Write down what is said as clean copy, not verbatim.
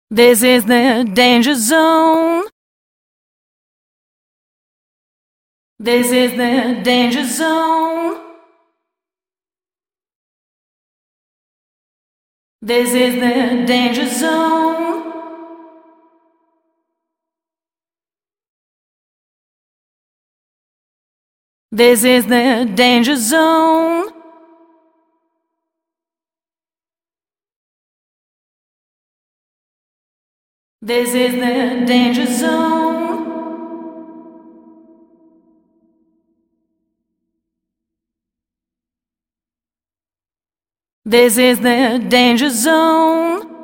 This is the danger zone. This is the danger zone. This is the danger zone. This is the danger zone. This is the danger zone. This is the danger zone.